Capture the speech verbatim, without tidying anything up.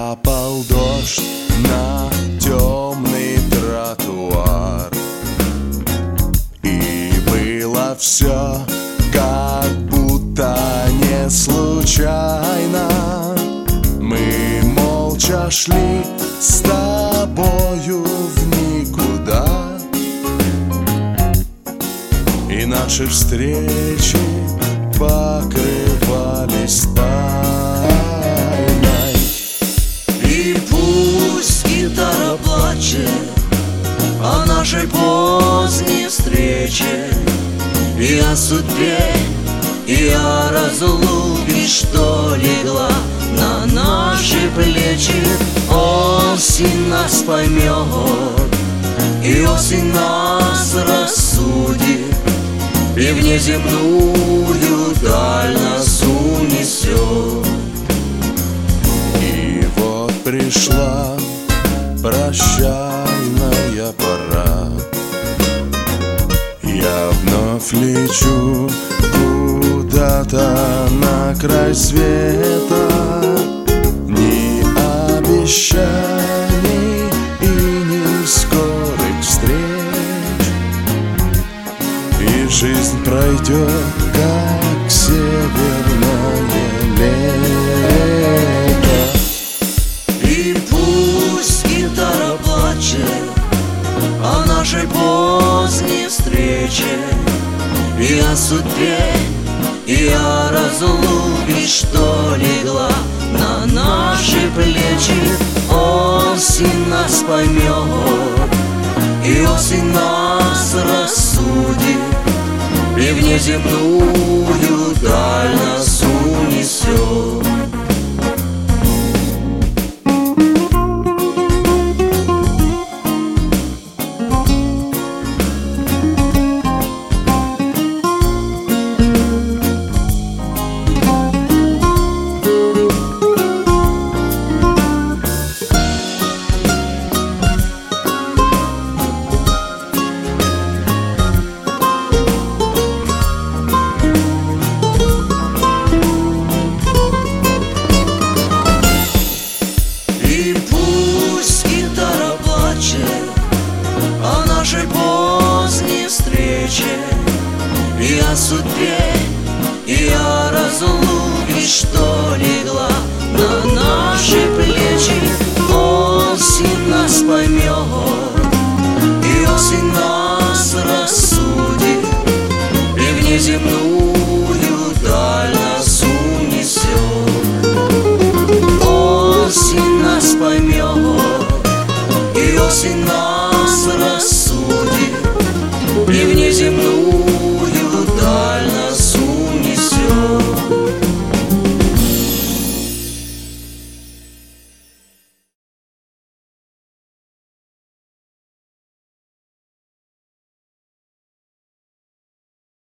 Капал дождь на темный тротуар, и было все как будто не случайно. Мы молча шли с тобою в никуда, и наши встречи покрывались тайной. И пусть гитара плачет о нашей поздней встрече, и о судьбе, и о разлуке, что легла на наши плечи. Осень нас поймет, и осень нас рассудит, и в неземную даль нас унесет. И вот пришла прощальная пора, я вновь лечу куда-то на край света. Ни обещаний и ни скорых встреч, и жизнь пройдет, как северное лето. И пусть гитара плачет о нашей поздней встрече, и о судьбе, и о разлуке, что легла на наши плечи. Осень нас поймет, и осень нас рассудит, и в неземную даль нас унесет. И пусть гитара плачет о нашей поздней встрече, и о судьбе, и о разлуке, что легла на наши плечи. Осень нас поймет, и осень нас рассудит, и в неземную